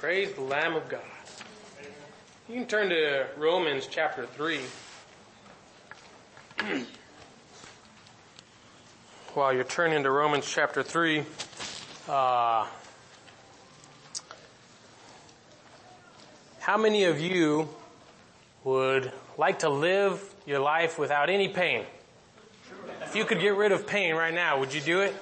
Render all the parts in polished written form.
Praise the Lamb of God. You can turn to Romans chapter 3. While you're turning to Romans chapter 3, how many of you would like to live your life without any pain? If you could get rid of pain right now, would you do it?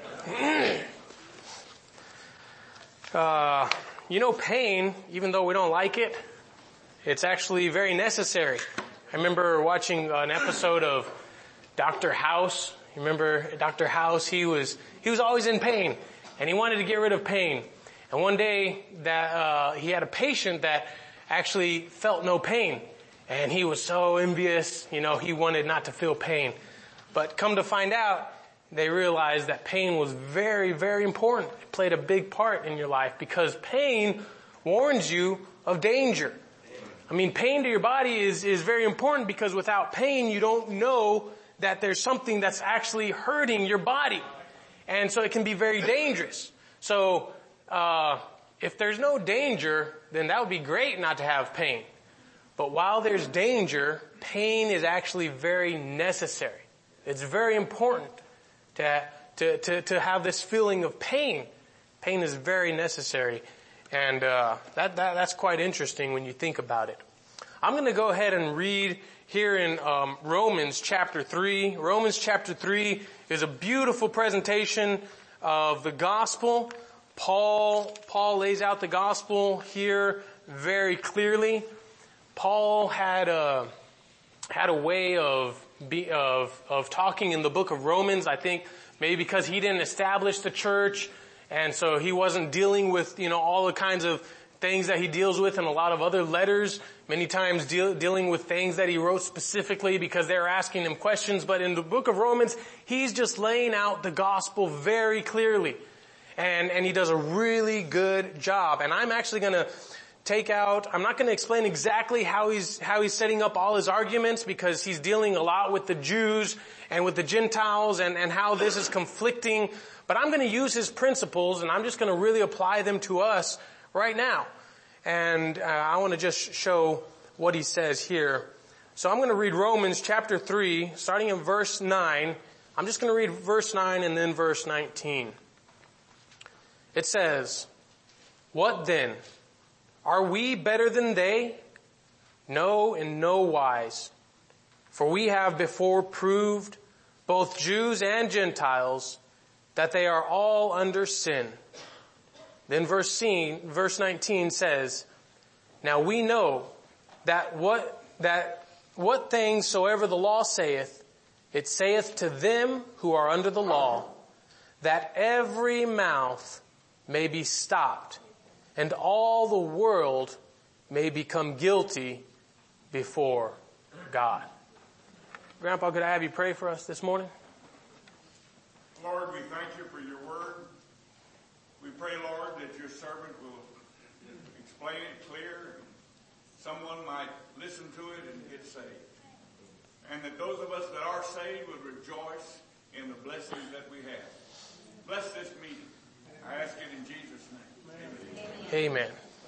Pain, even though we don't like it, it's actually very necessary. I remember watching an episode of Dr. House. You remember Dr. House? He was always in pain, and he wanted to get rid of pain. And one day that he had a patient that actually felt no pain, and he was so envious. He wanted not to feel pain. But come to find out, they realized that pain was very, very important. It played a big part in your life because pain warns you of danger. Pain to your body is very important because without pain, you don't know that there's something that's actually hurting your body. And so it can be very dangerous. So, if there's no danger, then that would be great not to have pain. But while there's danger, pain is actually very necessary. It's very important to have this feeling of pain. Pain is very necessary. And that's quite interesting when you think about it. I'm going to go ahead and read here in Romans chapter 3. Romans chapter 3 is a beautiful presentation of the gospel. Paul lays out the gospel here very clearly. Paul had a way of talking in the book of Romans. I think maybe because he didn't establish the church, and so he wasn't dealing with all the kinds of things that he deals with in a lot of other letters. Many times dealing with things that he wrote specifically because they're asking him questions. But in the book of Romans, he's just laying out the gospel very clearly, and he does a really good job. And I'm actually going to I'm not going to explain exactly how he's setting up all his arguments because he's dealing a lot with the Jews and with the Gentiles and how this is conflicting. But I'm going to use his principles and I'm just going to really apply them to us right now. And I want to just show what he says here. So I'm going to read Romans chapter 3, starting in verse 9. I'm just going to read verse 9 and then verse 19. It says, "What then? Are we better than they? No, in no wise. For we have before proved, both Jews and Gentiles, that they are all under sin." Then verse 19 says, "Now we know that what things soever the law saith, it saith to them who are under the law, that every mouth may be stopped, and all the world may become guilty before God." Grandpa, could I have you pray for us this morning? Lord, we thank you for your word. We pray, Lord, that your servant will explain it clear. Someone might listen to it and get saved. And that those of us that are saved would rejoice in the blessings that we have. Bless this meeting. I ask it in Jesus' name. Amen.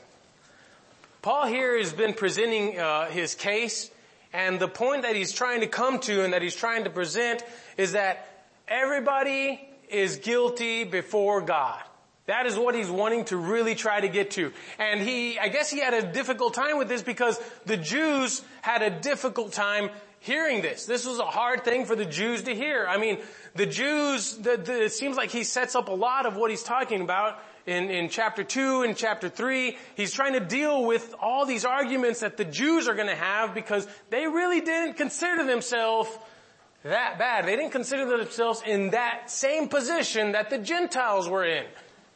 Paul here has been presenting his case, and the point that he's trying to come to and that he's trying to present is that everybody is guilty before God. That is what he's wanting to really try to get to. And I guess he had a difficult time with this because the Jews had a difficult time hearing this. This was a hard thing for the Jews to hear. The Jews, it seems like he sets up a lot of what he's talking about in chapter 2 and chapter 3. He's trying to deal with all these arguments that the Jews are going to have because they really didn't consider themselves that bad. They didn't consider themselves in that same position that the Gentiles were in.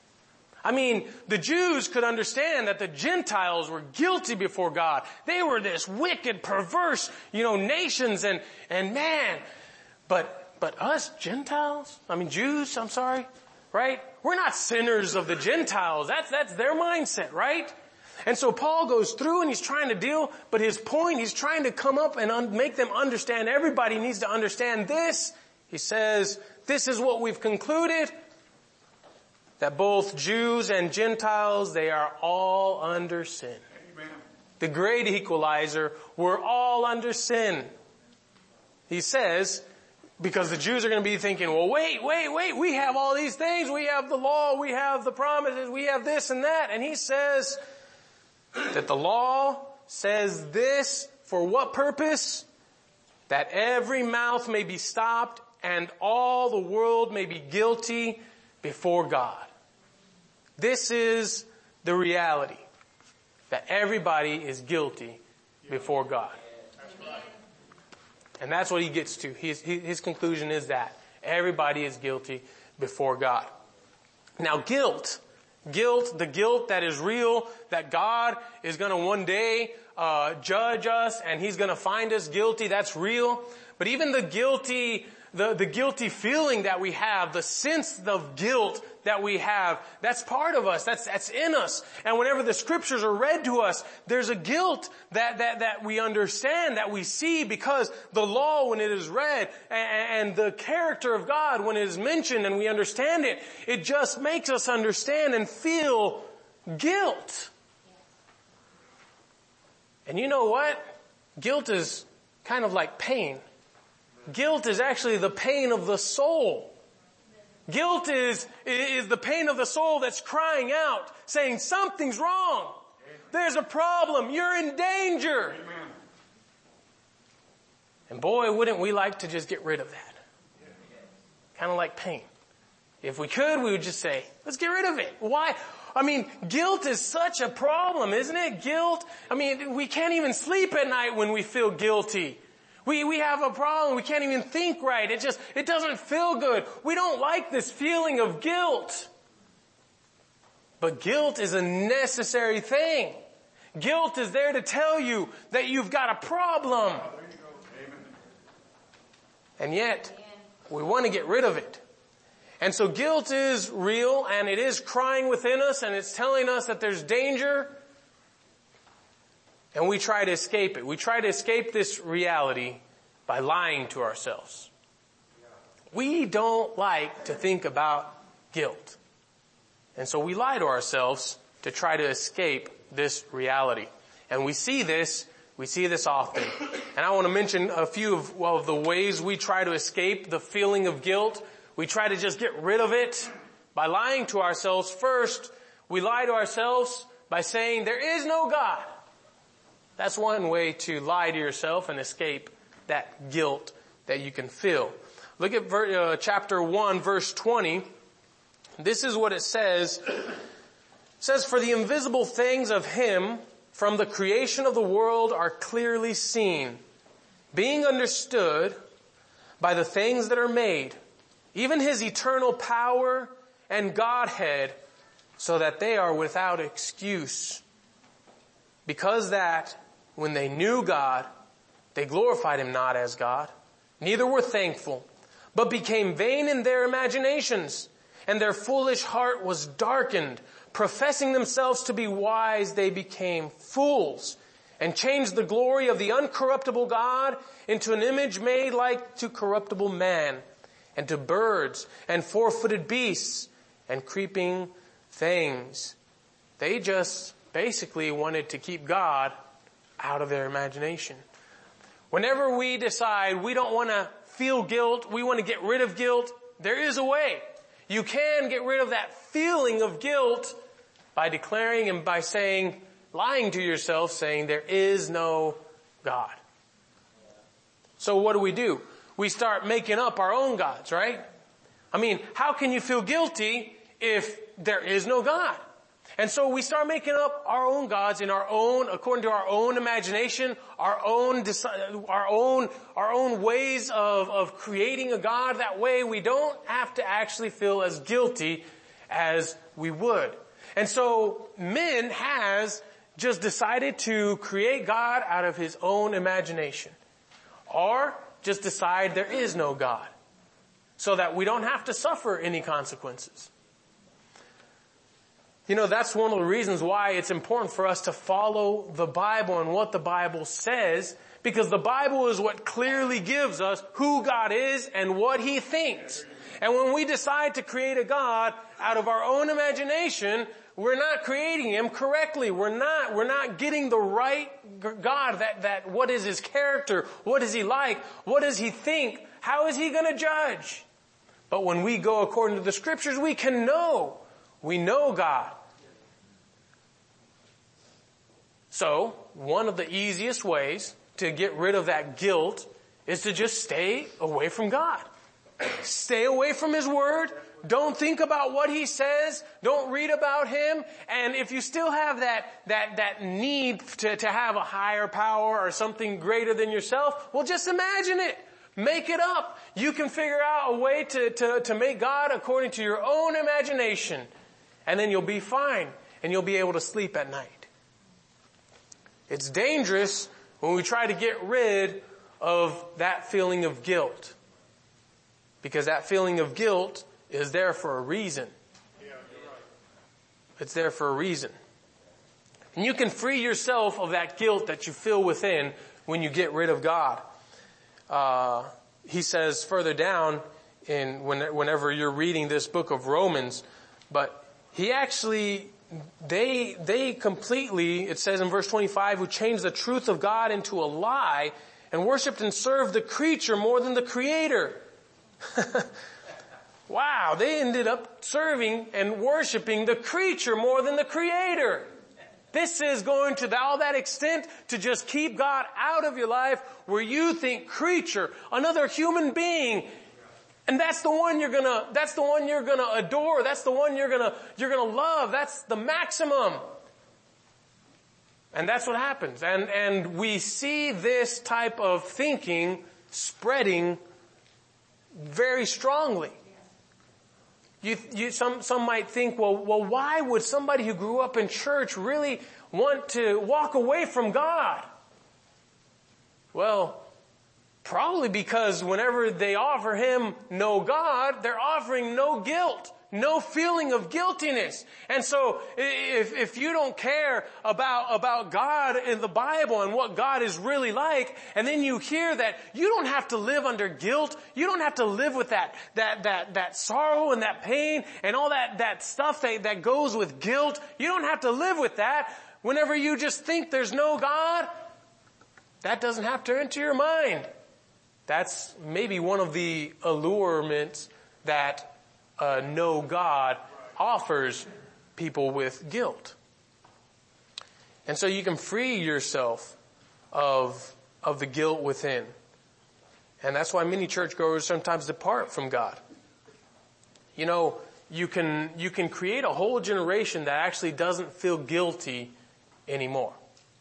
The Jews could understand that the Gentiles were guilty before God. They were this wicked, perverse, nations and man. But us Gentiles, Jews, right? We're not sinners of the Gentiles. That's their mindset, right? And so Paul goes through and he's trying to deal, but his point, he's trying to come up and make them understand. Everybody needs to understand this. He says, this is what we've concluded. that both Jews and Gentiles, they are all under sin. Amen. The great equalizer, we're all under sin. He says, because the Jews are going to be thinking, well, wait, we have all these things. We have the law, we have the promises, we have this and that. And he says that the law says this for what purpose? That every mouth may be stopped and all the world may be guilty before God. This is the reality, that everybody is guilty before God. And that's what he gets to. His conclusion is that everybody is guilty before God. Now guilt, the guilt that is real, that God is going to one day judge us and he's going to find us guilty, that's real. But even the guilty feeling that we have, the sense of guilt that we have, that's part of us. That's in us. And whenever the scriptures are read to us, there's a guilt that we understand, that we see, because the law, when it is read, and the character of God, when it is mentioned and we understand it, it just makes us understand and feel guilt. And you know what? Guilt is kind of like pain. Guilt is actually the pain of the soul. Guilt is the pain of the soul that's crying out, saying something's wrong. There's a problem. You're in danger. Amen. And boy, wouldn't we like to just get rid of that. Kind of like pain. If we could, we would just say, let's get rid of it. Why? I mean, guilt is such a problem, isn't it? Guilt. I mean, we can't even sleep at night when we feel guilty. We have a problem. We can't even think right. It doesn't feel good. We don't like this feeling of guilt. But guilt is a necessary thing. Guilt is there to tell you that you've got a problem. And yet, we want to get rid of it. And so guilt is real, and it is crying within us, and it's telling us that there's danger. And we try to escape it. We try to escape this reality by lying to ourselves. We don't like to think about guilt. And so we lie to ourselves to try to escape this reality. And we see this often. And I want to mention a few of the ways we try to escape the feeling of guilt. We try to just get rid of it by lying to ourselves. First, we lie to ourselves by saying there is no God. That's one way to lie to yourself and escape that guilt that you can feel. Look at chapter 1, verse 20. This is what it says. It says, "For the invisible things of Him from the creation of the world are clearly seen, being understood by the things that are made, even His eternal power and Godhead, so that they are without excuse. Because that when they knew God, they glorified Him not as God, neither were thankful, but became vain in their imaginations, and their foolish heart was darkened. Professing themselves to be wise, they became fools, and changed the glory of the uncorruptible God into an image made like to corruptible man, and to birds, and four-footed beasts, and creeping things." They just basically wanted to keep God out of their imagination. Whenever we decide we don't want to feel guilt, we want to get rid of guilt, there is a way. You can get rid of that feeling of guilt by declaring and by saying, lying to yourself, saying there is no God. So what do? We start making up our own gods, right? I mean, how can you feel guilty if there is no God? And so we start making up our own gods according to our own imagination, our own ways of creating a God. That way we don't have to actually feel as guilty as we would. And so man has just decided to create God out of his own imagination. Or just decide there is no God, so that we don't have to suffer any consequences. You know, that's one of the reasons why it's important for us to follow the Bible and what the Bible says, Because the Bible is what clearly gives us who God is and what He thinks. And when we decide to create a God out of our own imagination, we're not creating Him correctly. We're not getting the right God, that what is His character? What is He like? What does He think? How is He going to judge? But when we go according to the Scriptures, we can know. We know God. So, one of the easiest ways to get rid of that guilt is to just stay away from God. Stay away from His Word. Don't think about what He says. Don't read about Him. And if you still have that need to have a higher power or something greater than yourself, well, just imagine it. Make it up. You can figure out a way to make God according to your own imagination. And then you'll be fine. And you'll be able to sleep at night. It's dangerous when we try to get rid of that feeling of guilt. Because that feeling of guilt is there for a reason. Yeah, you're right. It's there for a reason. And you can free yourself of that guilt that you feel within when you get rid of God. He says further down whenever you're reading this book of Romans, but he actually, they completely, it says in verse 25, who changed the truth of God into a lie and worshiped and served the creature more than the Creator. Wow, they ended up serving and worshiping the creature more than the Creator. This is going to all that extent to just keep God out of your life where you think creature, another human being, and that's the one you're gonna adore, that's the one you're gonna love, that's the maximum. And that's what happens. And we see this type of thinking spreading very strongly. Some might think, well, why would somebody who grew up in church really want to walk away from God? Well, probably because whenever they offer Him no God, they're offering no guilt, no feeling of guiltiness. And so if you don't care about God in the Bible and what God is really like, and then you hear that you don't have to live under guilt, you don't have to live with that sorrow and that pain and all that stuff that goes with guilt, you don't have to live with that. Whenever you just think there's no God, that doesn't have to enter your mind. That's maybe one of the allurements that no God offers people with guilt. And so you can free yourself of the guilt within. And that's why many churchgoers sometimes depart from God. You know, you can create a whole generation that actually doesn't feel guilty anymore.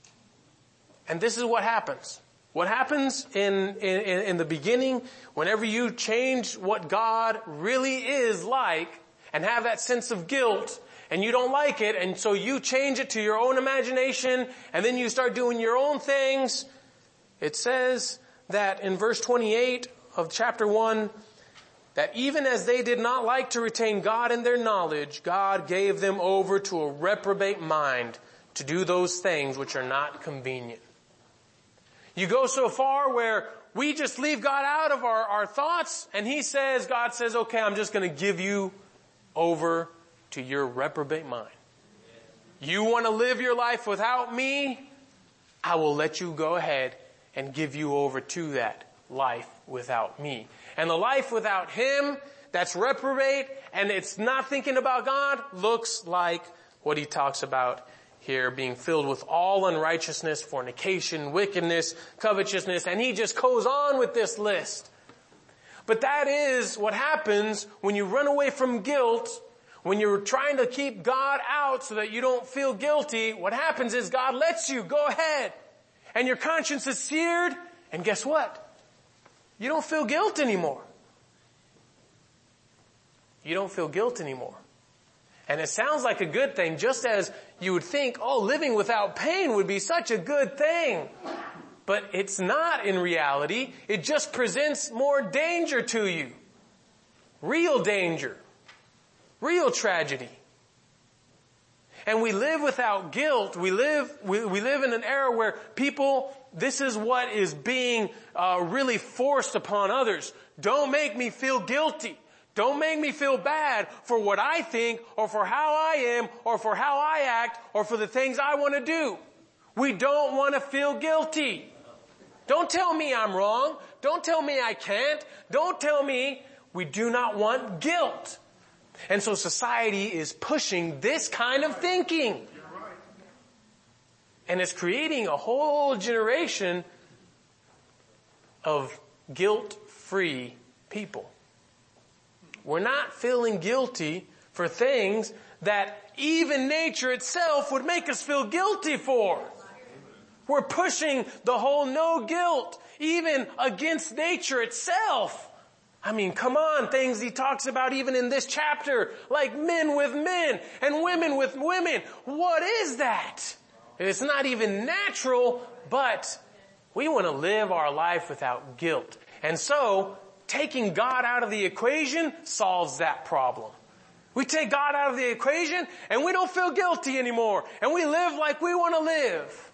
And this is what happens. What happens in the beginning, whenever you change what God really is like and have that sense of guilt and you don't like it, and so you change it to your own imagination and then you start doing your own things, it says that in verse 28 of chapter 1, that even as they did not like to retain God in their knowledge, God gave them over to a reprobate mind to do those things which are not convenient. You go so far where we just leave God out of our thoughts, and God says, okay, I'm just going to give you over to your reprobate mind. You want to live your life without me? I will let you go ahead and give you over to that life without me. And the life without Him, that's reprobate, and it's not thinking about God, looks like what he talks about here, being filled with all unrighteousness, fornication, wickedness, covetousness, and he just goes on with this list. But that is what happens when you run away from guilt, when you're trying to keep God out so that you don't feel guilty. What happens is God lets you go ahead, and your conscience is seared, and guess what? You don't feel guilt anymore. You don't feel guilt anymore. And it sounds like a good thing, just as you would think, living without pain would be such a good thing. But it's not in reality. It just presents more danger to you. Real danger. Real tragedy. And we live without guilt. We live in an era where people this is what is being really forced upon others. Don't make me feel guilty. Don't make me feel bad for what I think or for how I am or for how I act or for the things I want to do. We don't want to feel guilty. Don't tell me I'm wrong. Don't tell me I can't. Don't tell me. We do not want guilt. And so society is pushing this kind of thinking. And it's creating a whole generation of guilt-free people. We're not feeling guilty for things that even nature itself would make us feel guilty for. We're pushing the whole no guilt, even against nature itself. I mean, come on, things he talks about even in this chapter, like men with men and women with women. What is that? It's not even natural, but we want to live our life without guilt. And so, taking God out of the equation solves that problem. We take God out of the equation and we don't feel guilty anymore. And we live like we want to live.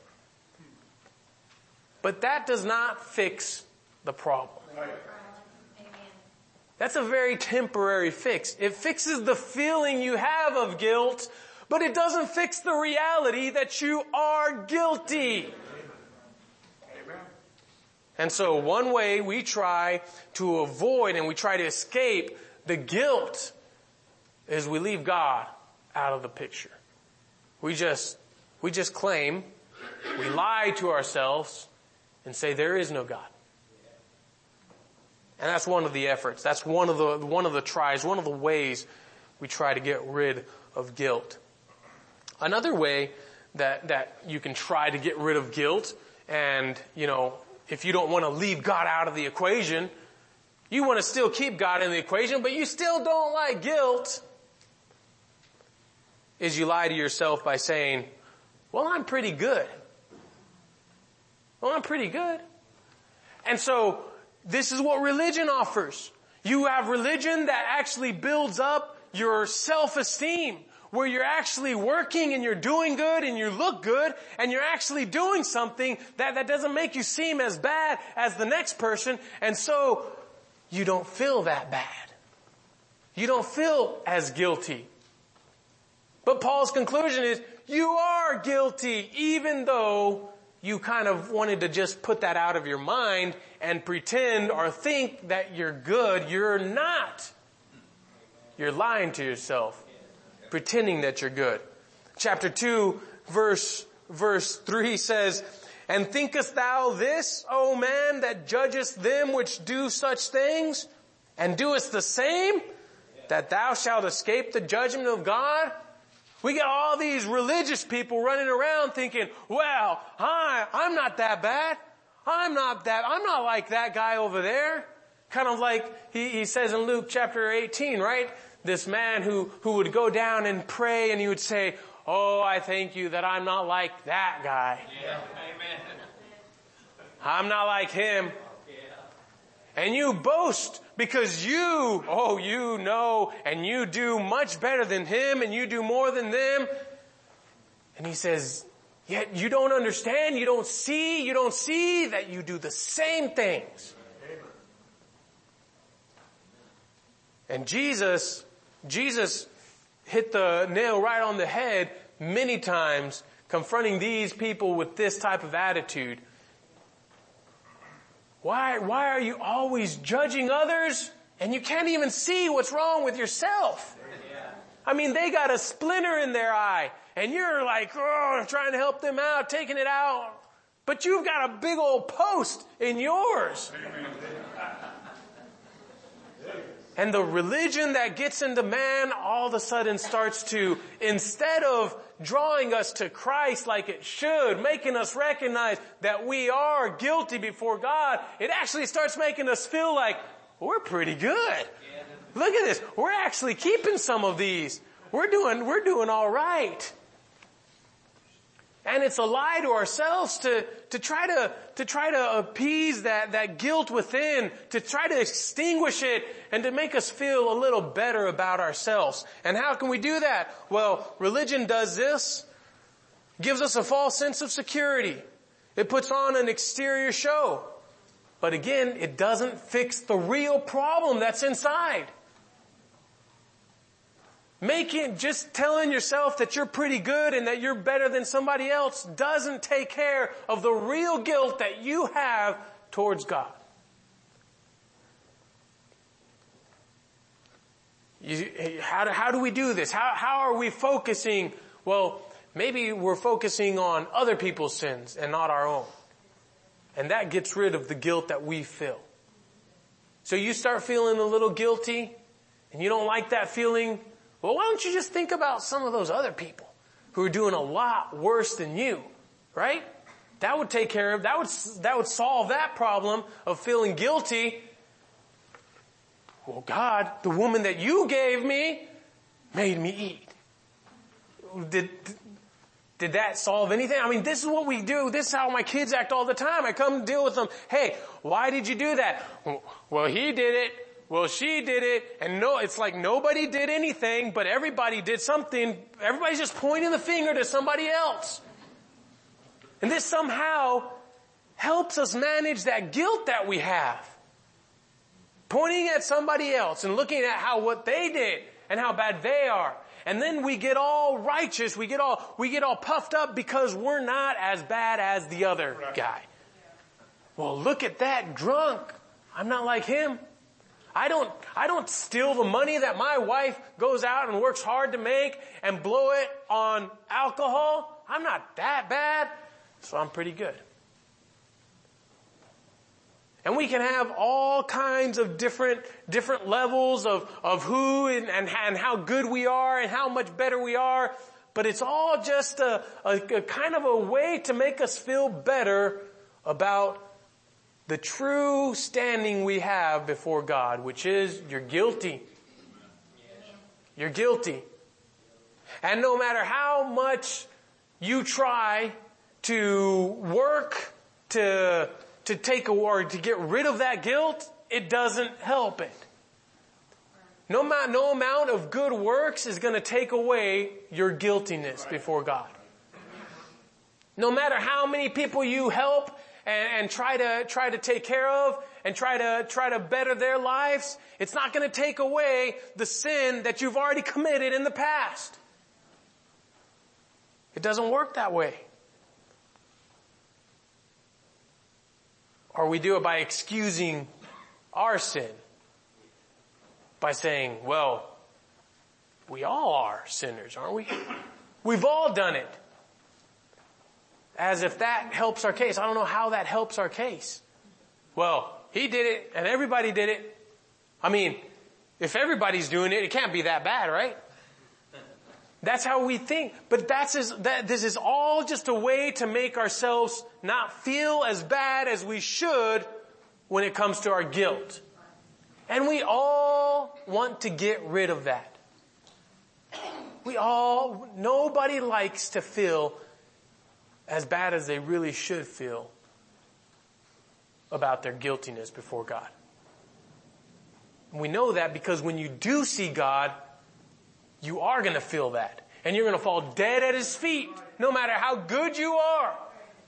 But that does not fix the problem. That's a very temporary fix. It fixes the feeling you have of guilt, but it doesn't fix the reality that you are guilty. Amen. And so one way we try to avoid and we try to escape the guilt is we leave God out of the picture. We just claim, we lie to ourselves and say there is no God. And that's one of the efforts. That's one of the tries, one of the ways we try to get rid of guilt. Another way that you can try to get rid of guilt, and, if you don't want to leave God out of the equation, you want to still keep God in the equation, but you still don't like guilt, is you lie to yourself by saying, well, I'm pretty good. Well, I'm pretty good. And so, this is what religion offers. You have religion that actually builds up your self-esteem, where you're actually working and you're doing good and you look good and you're actually doing something that doesn't make you seem as bad as the next person, and so you don't feel that bad. You don't feel as guilty. But Paul's conclusion is, you are guilty even though you kind of wanted to just put that out of your mind and pretend or think that you're good. You're not. You're lying to yourself, pretending that you're good. Chapter 2, verse 3 says, and thinkest thou this, O man, that judgest them which do such things, and doest the same, that thou shalt escape the judgment of God? We got all these religious people running around thinking, well, I'm not that bad. I'm not like that guy over there. Kind of like he says in Luke chapter 18, right? This man who would go down and pray and he would say, oh, I thank you that I'm not like that guy. Yeah. Amen. I'm not like him. Yeah. And you boast because you know, and you do much better than him, and you do more than them. And he says, yet you don't understand, you don't see that you do the same things. And Jesus hit the nail right on the head many times, confronting these people with this type of attitude. Why are you always judging others and you can't even see what's wrong with yourself? I mean, they got a splinter in their eye and you're like, trying to help them out, taking it out. But you've got a big old post in yours. And the religion that gets into man all of a sudden starts to, instead of drawing us to Christ like it should, making us recognize that we are guilty before God, it actually starts making us feel like, we're pretty good. Look at this. We're actually keeping some of these. We're doing all right. And it's a lie to ourselves to try to appease that guilt within, to try to extinguish it and to make us feel a little better about ourselves. And how can we do that? Well, religion does this, gives us a false sense of security. It puts on an exterior show. But again, it doesn't fix the real problem that's inside. Just telling yourself that you're pretty good and that you're better than somebody else doesn't take care of the real guilt that you have towards God. How do we do this? How are we focusing? Well, maybe we're focusing on other people's sins and not our own. And that gets rid of the guilt that we feel. So you start feeling a little guilty and you don't like that feeling. Well, why don't you just think about some of those other people who are doing a lot worse than you, right? That would take care of, that would solve that problem of feeling guilty. Well, God, the woman that you gave me made me eat. Did that solve anything? I mean, this is what we do. This is how my kids act all the time. I come deal with them. Hey, why did you do that? Well, he did it. Well, she did it. And no, it's like nobody did anything, but everybody did something. Everybody's just pointing the finger to somebody else. And this somehow helps us manage that guilt that we have. Pointing at somebody else and looking at what they did and how bad they are. And then we get all righteous, we get all puffed up because we're not as bad as the other guy. Well, look at that drunk. I'm not like him. I don't steal the money that my wife goes out and works hard to make and blow it on alcohol. I'm not that bad, so I'm pretty good. And we can have all kinds of different levels of who and how good we are and how much better we are. But it's all just a kind of a way to make us feel better about the true standing we have before God, which is you're guilty. You're guilty. And no matter how much you try to work to take or to get rid of that guilt, it doesn't help it. No amount of good works is going to take away your guiltiness before God. No matter how many people you help and try to take care of and try to better their lives, it's not going to take away the sin that you've already committed in the past. It doesn't work that way. Or we do it by excusing our sin. By saying, well, we all are sinners, aren't we? We've all done it. As if that helps our case. I don't know how that helps our case. Well, he did it and everybody did it. I mean, if everybody's doing it, it can't be that bad, right? That's how we think. But this is all just a way to make ourselves not feel as bad as we should when it comes to our guilt. And we all want to get rid of that. Nobody likes to feel as bad as they really should feel about their guiltiness before God. And we know that because when you do see God, you are going to feel that. And you're going to fall dead at His feet, no matter how good you are.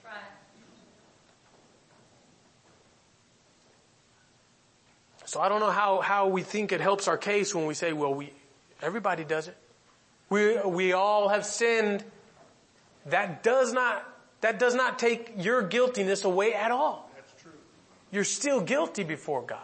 So I don't know how we think it helps our case when we say, well, everybody does it. We all have sinned. That does not take your guiltiness away at all. That's true. You're still guilty before God.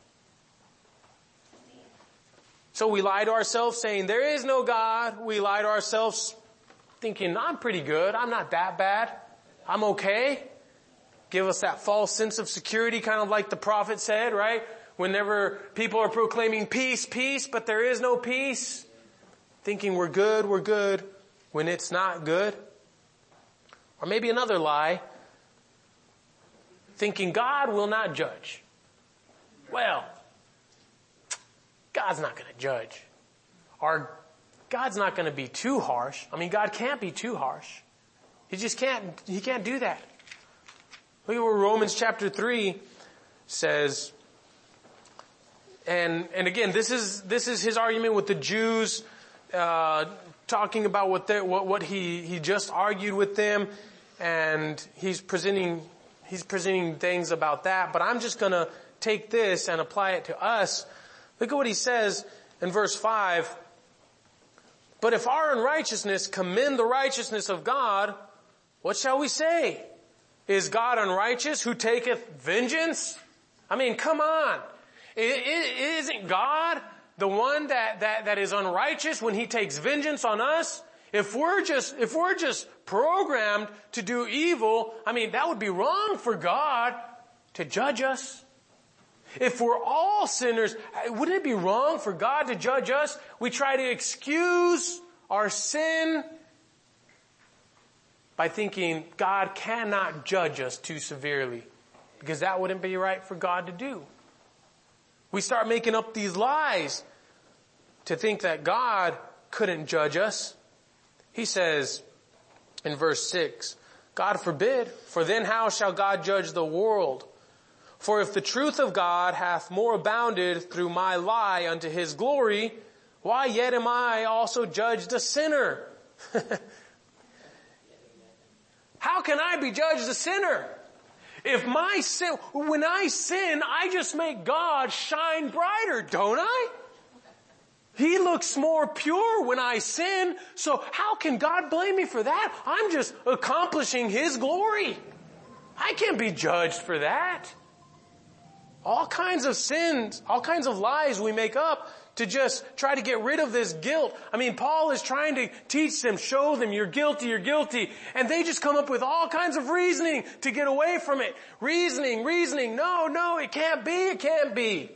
So we lie to ourselves saying there is no God. We lie to ourselves thinking I'm pretty good. I'm not that bad. I'm okay. Give us that false sense of security, kind of like the prophet said, right? Whenever people are proclaiming peace, peace, but there is no peace. Thinking we're good, when it's not good. Or maybe another lie. Thinking God will not judge. Well, God's not going to judge. Or God's not going to be too harsh. I mean, God can't be too harsh. He just can't, He can't do that. Look at what Romans chapter 3 says. And again, this is his argument with the Jews, talking about what he just argued with them. and he's presenting things about that, but I'm just going to take this and apply it to us. Look at what he says in verse 5. But if our unrighteousness commend the righteousness of God, what shall we say? Is God unrighteous who taketh vengeance? I mean, come on. Isn't God the one that is unrighteous when he takes vengeance on us? If we're just programmed to do evil, I mean, that would be wrong for God to judge us. If we're all sinners, wouldn't it be wrong for God to judge us? We try to excuse our sin by thinking God cannot judge us too severely, because that wouldn't be right for God to do. We start making up these lies to think that God couldn't judge us. He says in verse 6, God forbid, for then how shall God judge the world? For if the truth of God hath more abounded through my lie unto his glory, why yet am I also judged a sinner? How can I be judged a sinner? If my sin, when I sin, I just make God shine brighter, don't I? He looks more pure when I sin, so how can God blame me for that? I'm just accomplishing his glory. I can't be judged for that. All kinds of sins, all kinds of lies we make up to just try to get rid of this guilt. I mean, Paul is trying to teach them, show them you're guilty, and they just come up with all kinds of reasoning to get away from it. Reasoning, no, it can't be.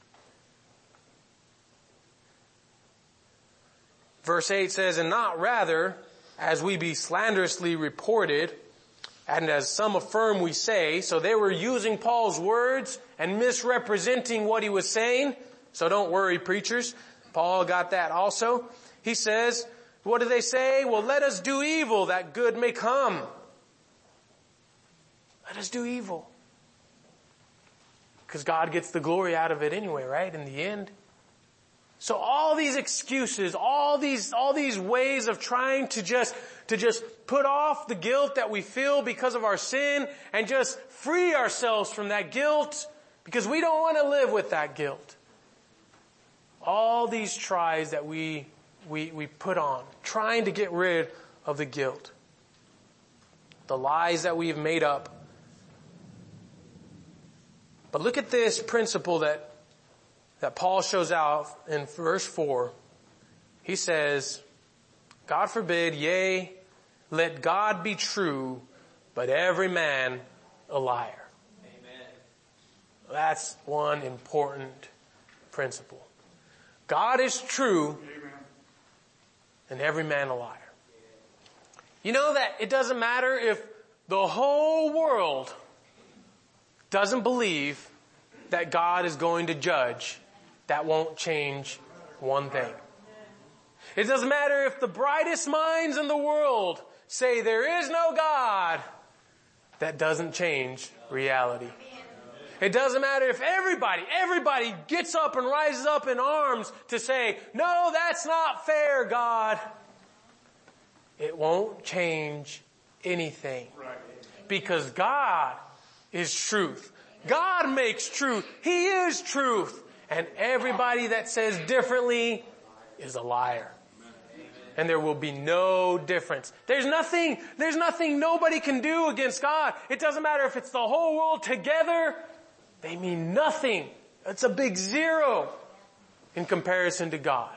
Verse 8 says, and not rather, as we be slanderously reported, and as some affirm we say. So they were using Paul's words and misrepresenting what he was saying. So don't worry, preachers. Paul got that also. He says, what do they say? Well, let us do evil that good may come. Let us do evil. Because God gets the glory out of it anyway, right? In the end. So all these excuses, all these ways of trying to just put off the guilt that we feel because of our sin and just free ourselves from that guilt because we don't want to live with that guilt. All these tries that we put on, trying to get rid of the guilt. The lies that we've made up. But look at this principle that Paul shows out in verse 4. He says, God forbid, yea, let God be true, but every man a liar. Amen. That's one important principle. God is true, amen, and every man a liar. You know that it doesn't matter if the whole world doesn't believe that God is going to judge. That won't change one thing. It doesn't matter if the brightest minds in the world say there is no God. That doesn't change reality. It doesn't matter if everybody gets up and rises up in arms to say, no, that's not fair, God. It won't change anything. Because God is truth. God makes truth. He is truth. And everybody that says differently is a liar. And there will be no difference. There's nothing nobody can do against God. It doesn't matter if it's the whole world together. They mean nothing. It's a big zero in comparison to God.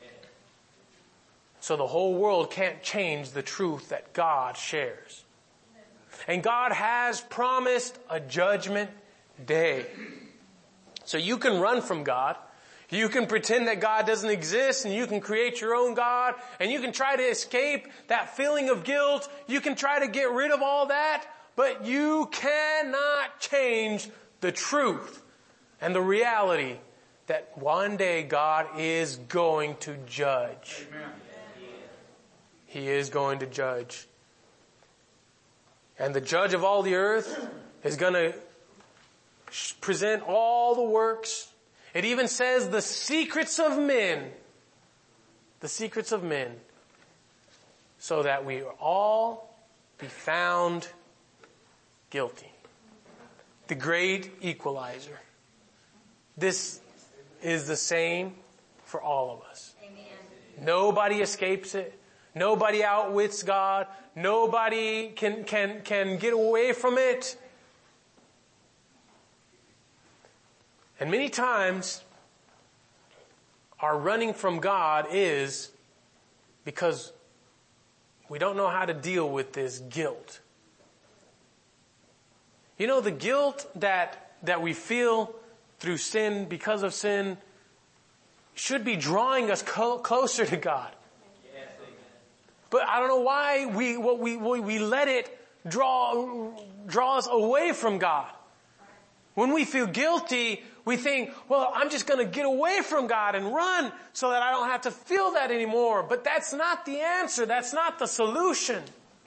So the whole world can't change the truth that God shares. And God has promised a judgment day. So you can run from God. You can pretend that God doesn't exist and you can create your own God and you can try to escape that feeling of guilt. You can try to get rid of all that, but you cannot change the truth and the reality that one day God is going to judge. Amen. He is going to judge. And the judge of all the earth is going to present all the works. It even says the secrets of men. The secrets of men. So that we all be found guilty. The great equalizer. This is the same for all of us. Amen. Nobody escapes it. Nobody outwits God. Nobody can get away from it. And many times, our running from God is because we don't know how to deal with this guilt. You know, the guilt that we feel through sin, because of sin, should be drawing us closer to God. But I don't know why we let it draw us away from God. When we feel guilty, we think, well, I'm just going to get away from God and run so that I don't have to feel that anymore. But that's not the answer. That's not the solution.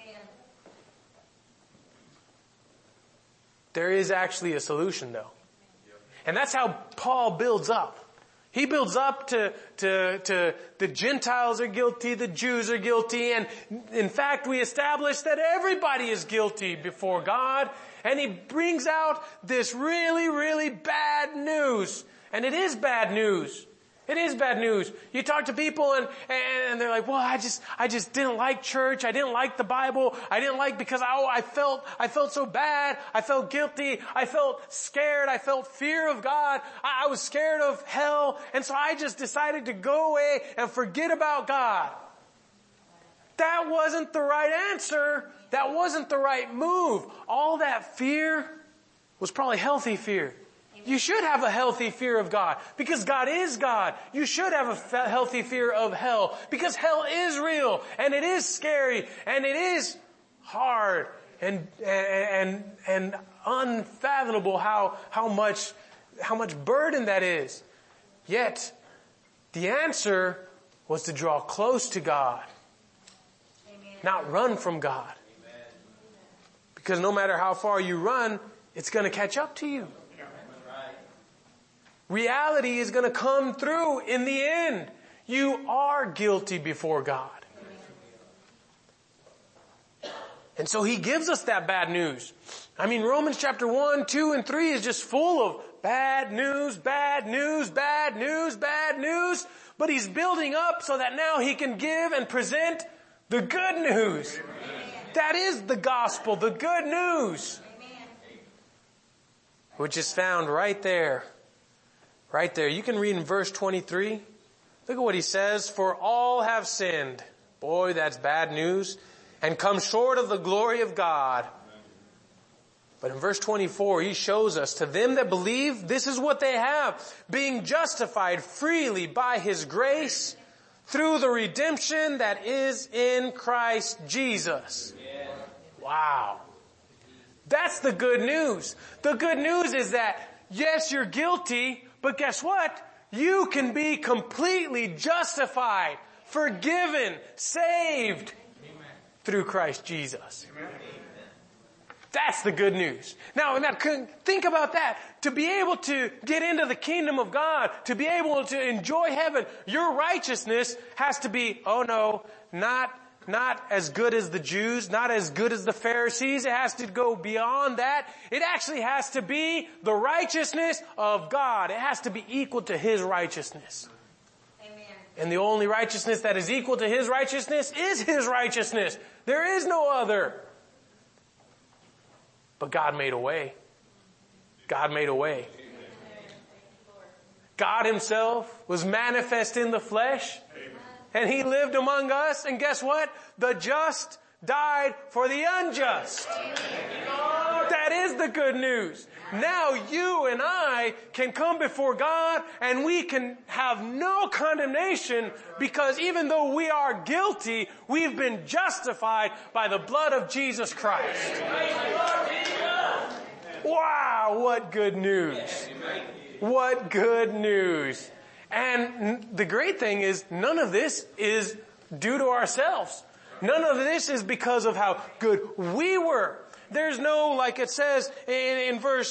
There is actually a solution, though. And that's how Paul builds up. He builds up to the Gentiles are guilty, the Jews are guilty, and in fact we establish that everybody is guilty before God. And he brings out this really, really bad news. And it is bad news. It is bad news. You talk to people and they're like, well, I just didn't like church. I didn't like the Bible. I didn't like because I felt so bad. I felt guilty. I felt scared. I felt fear of God. I was scared of hell. And so I just decided to go away and forget about God. That wasn't the right answer. That wasn't the right move. All that fear was probably healthy fear. You should have a healthy fear of God because God is God. You should have a healthy fear of hell because hell is real and it is scary and it is hard and unfathomable how much burden that is. Yet the answer was to draw close to God, not run from God. Because no matter how far you run, it's going to catch up to you. Reality is going to come through in the end. You are guilty before God. And so he gives us that bad news. I mean, Romans chapter 1, 2, and 3 is just full of bad news, bad news, bad news, bad news. But he's building up so that now he can give and present the good news. That is the gospel, the good news. Which is found right there. Right there. You can read in verse 23. Look at what he says. For all have sinned. Boy, that's bad news. And come short of the glory of God. But in verse 24, he shows us, to them that believe, this is what they have. Being justified freely by his grace through the redemption that is in Christ Jesus. Wow. That's the good news. The good news is that, yes, you're guilty, but guess what? You can be completely justified, forgiven, saved through Christ Jesus. That's the good news. Now, think about that. To be able to get into the kingdom of God, to be able to enjoy heaven, your righteousness has to be, oh no, not as good as the Jews, not as good as the Pharisees. It has to go beyond that. It actually has to be the righteousness of God. It has to be equal to his righteousness. Amen. And the only righteousness that is equal to his righteousness is his righteousness. There is no other. But God made a way. God made a way. God himself was manifest in the flesh. And he lived among us. And guess what? The just died for the unjust. That is the good news. Now you and I can come before God and we can have no condemnation because even though we are guilty, we've been justified by the blood of Jesus Christ. Wow, what good news. What good news. And the great thing is none of this is due to ourselves. None of this is because of how good we were. There's no, like it says in verse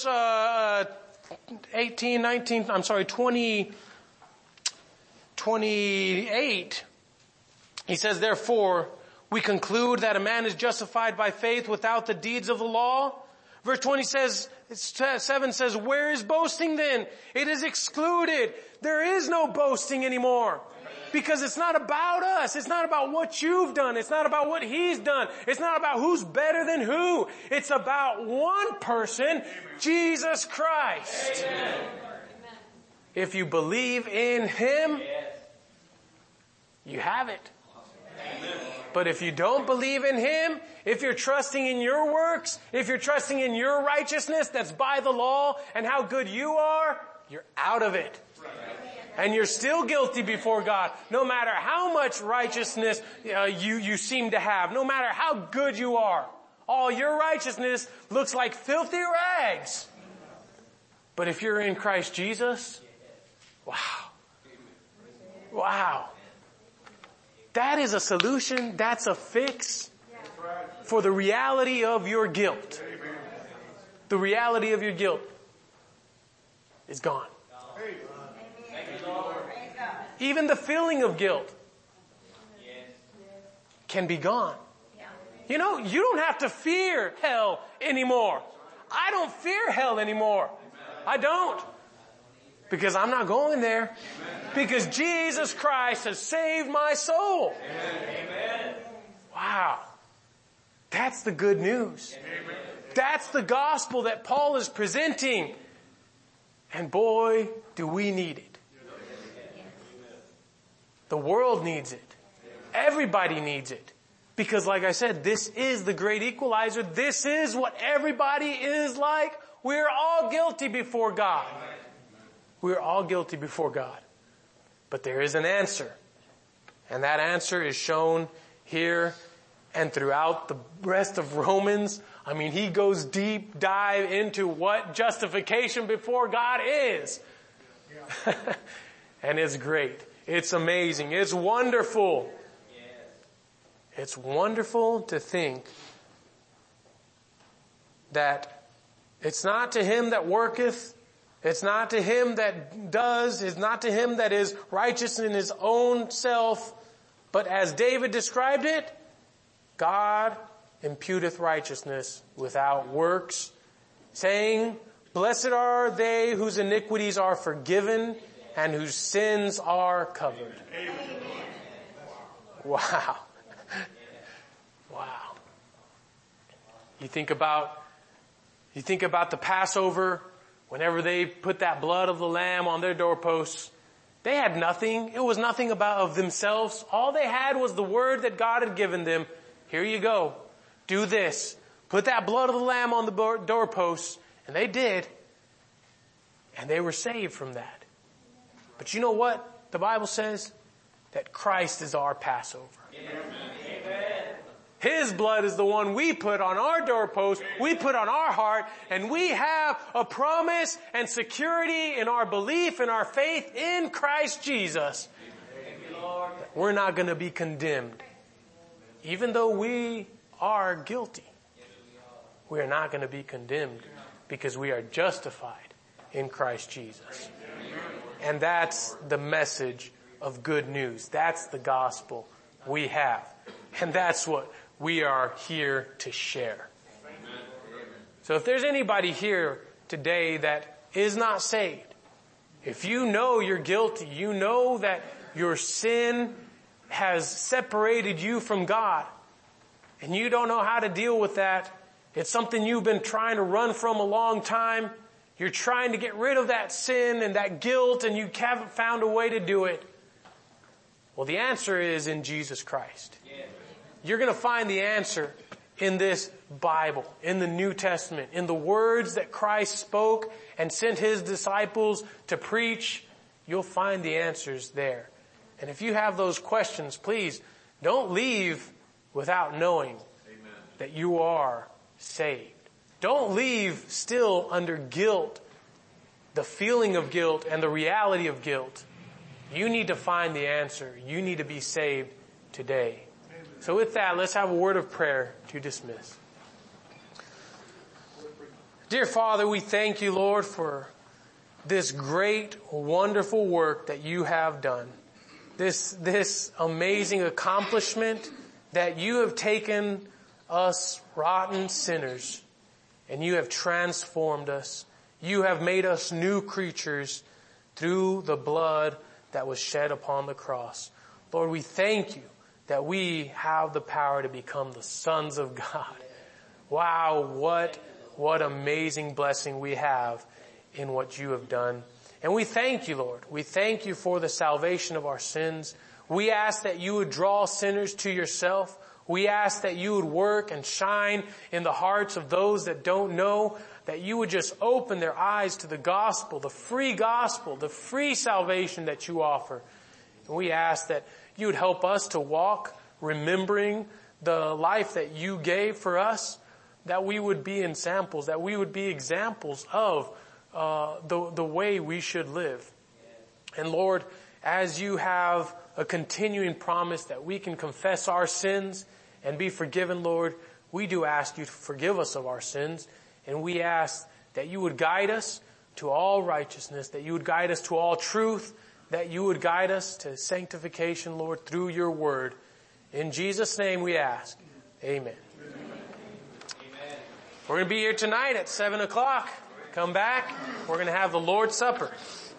28, he says, therefore, We conclude that a man is justified by faith without the deeds of the law. Verse 27 says, where is boasting then? It is excluded. There is no boasting anymore. Because it's not about us. It's not about what you've done. It's not about what he's done. It's not about who's better than who. It's about one person, Jesus Christ. Amen. If you believe in him, you have it. Amen. But if you don't believe in him, if you're trusting in your works, if you're trusting in your righteousness that's by the law and how good you are, you're out of it. And you're still guilty before God, no matter how much righteousness you seem to have, no matter how good you are. All your righteousness looks like filthy rags. But if you're in Christ Jesus, wow. Wow. That is a solution. That's a fix for the reality of your guilt. The reality of your guilt is gone. Even the feeling of guilt can be gone. You know, you don't have to fear hell anymore. I don't fear hell anymore. I don't. Because I'm not going there. Because Jesus Christ has saved my soul. Wow. That's the good news. That's the gospel that Paul is presenting. And boy, do we need it. The world needs it. Everybody needs it. Because like I said, this is the great equalizer. This is what everybody is like. We're all guilty before God. We're all guilty before God. But there is an answer. And that answer is shown here and throughout the rest of Romans. I mean, he goes deep dive into what justification before God is. And it's great. It's amazing. It's wonderful. It's wonderful to think that it's not to him that worketh, it's not to him that does, it's not to him that is righteous in his own self, but as David described it, God imputeth righteousness without works, saying, blessed are they whose iniquities are forgiven and whose sins are covered. Wow. Wow. You think about the Passover, whenever they put that blood of the lamb on their doorposts, they had nothing. It was nothing of themselves. All they had was the word that God had given them. Here you go. Do this. Put that blood of the lamb on the doorposts. And they did. And they were saved from that. But you know what the Bible says? That Christ is our Passover. Amen. His blood is the one we put on our doorpost, we put on our heart, and we have a promise and security in our belief and our faith in Christ Jesus. That we're not going to be condemned. Even though we are guilty, we are not going to be condemned because we are justified in Christ Jesus. And that's the message of good news. That's the gospel we have. And that's what we are here to share. So if there's anybody here today that is not saved, if you know you're guilty, you know that your sin has separated you from God, and you don't know how to deal with that, it's something you've been trying to run from a long time, you're trying to get rid of that sin and that guilt, and you haven't found a way to do it. Well, the answer is in Jesus Christ. You're going to find the answer in this Bible, in the New Testament, in the words that Christ spoke and sent his disciples to preach. You'll find the answers there. And if you have those questions, please don't leave without knowing that you are saved. Don't leave still under guilt, the feeling of guilt and the reality of guilt. You need to find the answer. You need to be saved today. So with that, let's have a word of prayer to dismiss. Dear Father, we thank you, Lord, for this great, wonderful work that you have done. This amazing accomplishment that you have taken us rotten sinners and you have transformed us. You have made us new creatures through the blood that was shed upon the cross. Lord, we thank you that we have the power to become the sons of God. Wow, what amazing blessing we have in what you have done. And we thank you, Lord. We thank you for the salvation of our sins. We ask that you would draw sinners to yourself. We ask that you would work and shine in the hearts of those that don't know, that you would just open their eyes to the gospel, the free salvation that you offer. And we ask that you would help us to walk remembering the life that you gave for us, that we would be examples, of the way we should live. And Lord, as you have a continuing promise that we can confess our sins and be forgiven, Lord, we do ask you to forgive us of our sins. And we ask that you would guide us to all righteousness, that you would guide us to all truth, that you would guide us to sanctification, Lord, through your word. In Jesus' name we ask. Amen. Amen. We're going to be here tonight at 7 o'clock. Come back. We're going to have the Lord's Supper.